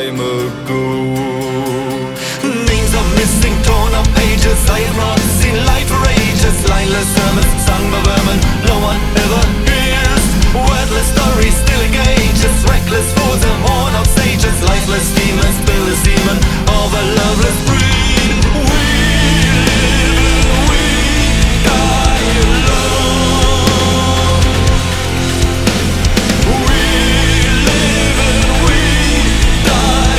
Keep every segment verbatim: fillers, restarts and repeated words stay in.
time ago. Names of missing, torn up pages. I have not seen life for ages. Lineless sermons sung by vermin no one ever hears. Wordless stories still engages. Reckless fools and worn out sages. Lifeless demons, bill demon of a loveless breed. We live, we die alone. We live and we die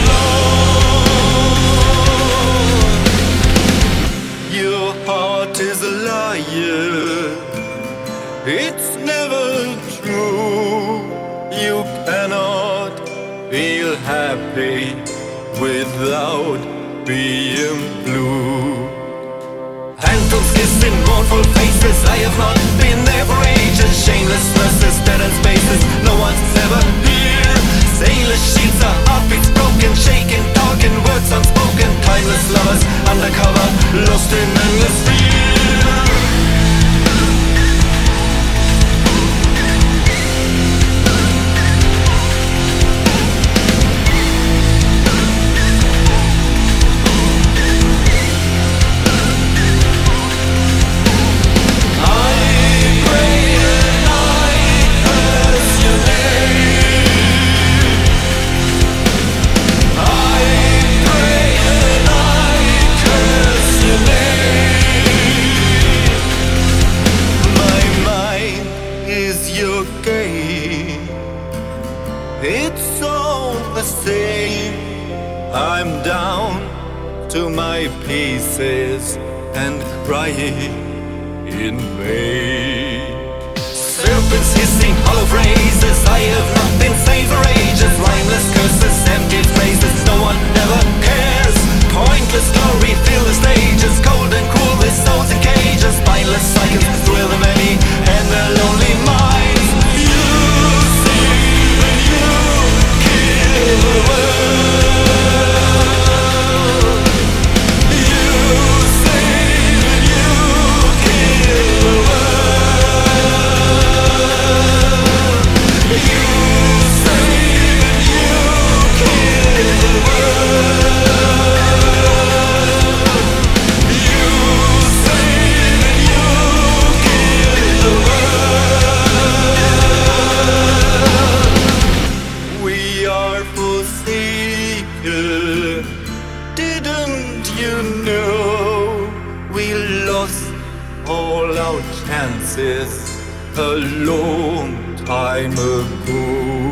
alone. Your heart is a liar. It's never true. You cannot feel happy without being blue. Phantoms kissing mournful faces. I have not been there for ages. Shameless nurses, dead end spaces. No one's ever here. Sailor sheets are heartbeats broken, shaking, talking words unspoken. Timeless lovers undercover, lost in endless fear. It's all the same. I'm down to my pieces and crying in vain. Serpents hissing hollow phrases. I have not been sane for ages. Rhymeless curses, empty phrases. No one ever cares. Pointless glory fill the stages. Cold and cruel with souls in cages. Spineless cycles thrill the many and their lonely minds. You save and you kill the world. You save and you kill the world. You save and you kill the world. You save and you kill the world. We are forsaken. Didn't you know we lost all our chances a long time ago?